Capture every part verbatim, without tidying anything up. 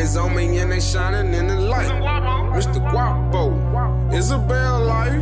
Diamonds on me and they shining in the light. Mister Guapo, Isabel life.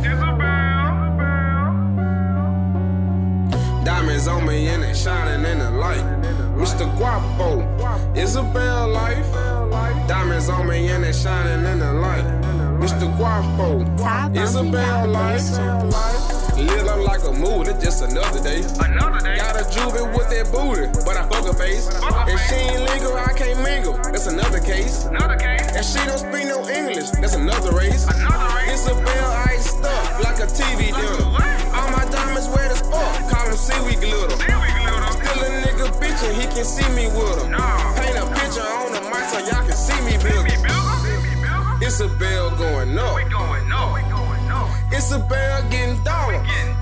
Diamonds on me and they shining in the light. Mister Guapo, Isabel life. Diamonds on me and they shining in the light. Mister Guapo, Isabel life. Live up like a mood, it's just another day. Another day. Got a juvie with that booty, but I fuck her face. If she ain't legal, I can't mingle. That's another case. Another case. If she don't speak no English, that's another race. Another race. Isabel iced up like a T V dinner. All my diamonds wear the spark, call them seaweed glitter. Still a nigga bitch and he can see me with her. Paint a picture on the mic so y'all can see me build. Isabel going up. Isabel getting dollars.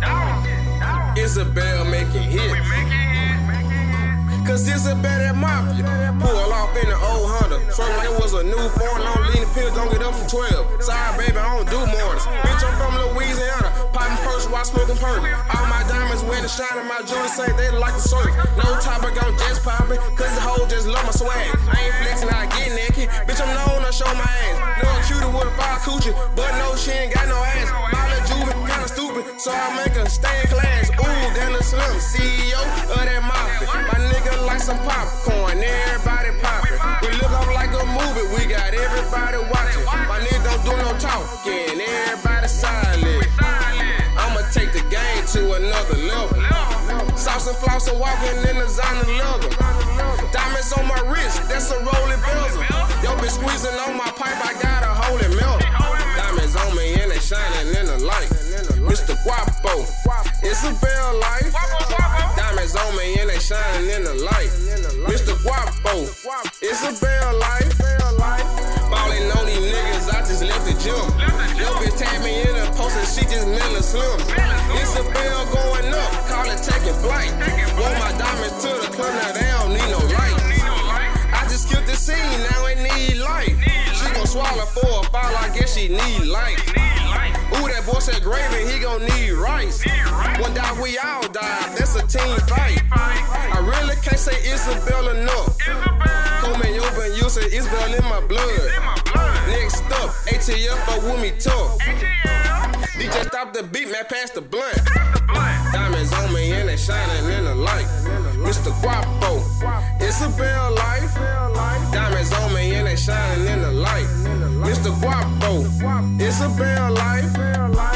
Isabel making hits. Cause Isabel that mafia. Pull off in the old Honda. From when it was a new phone, I don't lean the pills, don't get up from twelve. Sorry, baby, I don't do mornings. Bitch, I'm from Louisiana. Popping perks while smoking perk. All my diamonds wear the shine and my jewelry say they like the surf. No topic, I'm just popping. Cause the hoes just love my swag. I ain't flexing, I get naked. Bitch, I'm known to show my ass. No cutie with a fire coochie, but no, she ain't got no ass. My little juvie kinda stupid, so I make her stay in class. Ooh, then the slim C E O of that mafia. My nigga like some popcorn, everybody poppin'. We look up like a movie, we got everybody watching. My nigga don't do no talking, everybody silent. I'ma take the game to another level. Sauce and floss and walking in the designer leather. Diamonds on my wrist, that's a rolling bezel. Yo been squeezing on my pipe, I got a hole in milk. Diamonds on me and they shining in the light. Mister Guapo, Isabel life. Diamonds on me and they shining in the light. Mister Guapo, Isabel life. Ballin' on these niggas, I just left the gym. Yo bitch tagged me in a post and she just melon slim. Isabel going up, call it taking flight. Want my diamonds to the club, now they don't need no light. I just killed the scene, now it need life. She gon' swallow for a fall, I guess she need life. Ooh, that boy said gravy, he gon' need rice. One die, we all die, that's a team fight. I really can't say Isabel enough. Coleman, you been used to Isabel in my blood. Next up, A T F up with me tough. D J stop the beat, man, pass the blunt. Diamonds on me and they shining in the light. Mister Guapo, Isabel life. Diamonds on me and they shining in the light. Mister Guapo, Isabel life.